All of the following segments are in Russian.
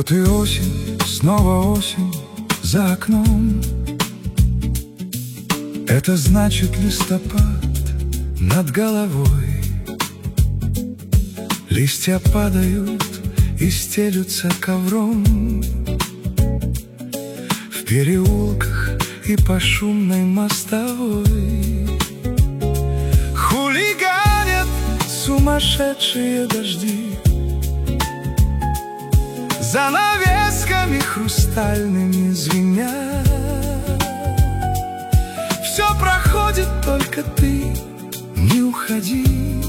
Вот и осень, снова осень за окном. Это значит листопад над головой. Листья падают и стелются ковром в переулках и по шумной мостовой. Хулиганят сумасшедшие дожди, занавесками хрустальными звенят. Все проходит, только ты не уходи,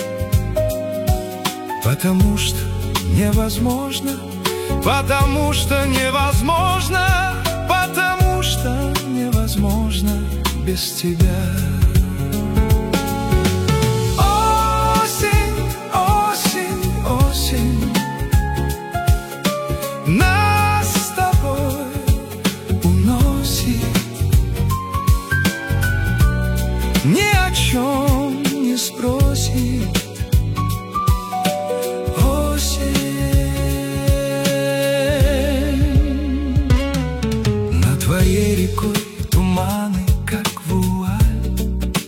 потому что невозможно, потому что невозможно, потому что невозможно без тебя. Осень, осень, осень нас с тобой уносит, ни о чем не спросит. Над твоей рекой туманы, как вуаль,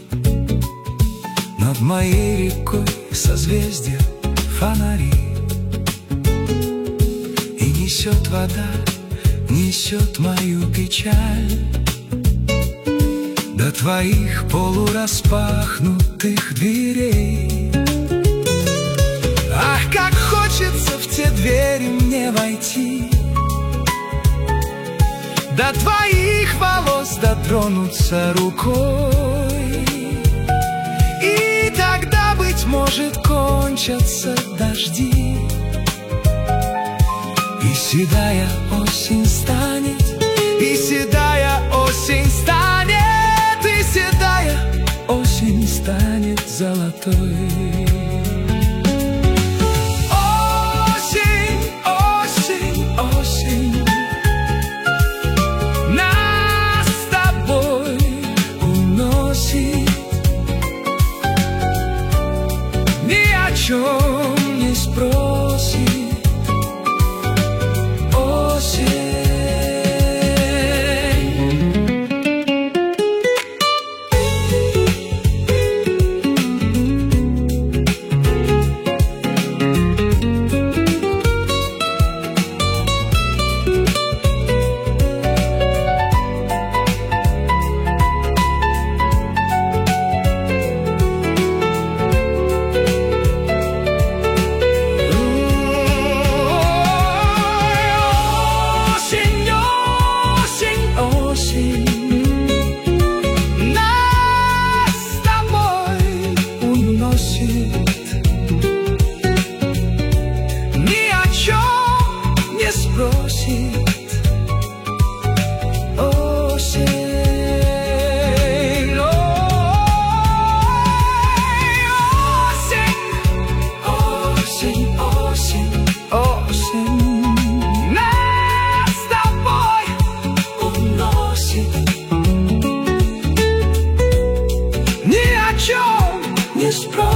над моей рекой созвездия фонари. И несет вода, несет мою печаль до твоих полураспахнутых дверей. Ах, как хочется в те двери мне войти, до твоих волос дотронуться рукой. И тогда, быть может, кончатся дожди, и седая осень станет, и седая осень станет, и седая осень станет золотой. Осень, осень, осень нас с тобой уносит, ни о чем не спросит. Ни о чем не спросит. Осень, осень, осень, осень, осень нас с тобой уносит, ни о чем не спросит.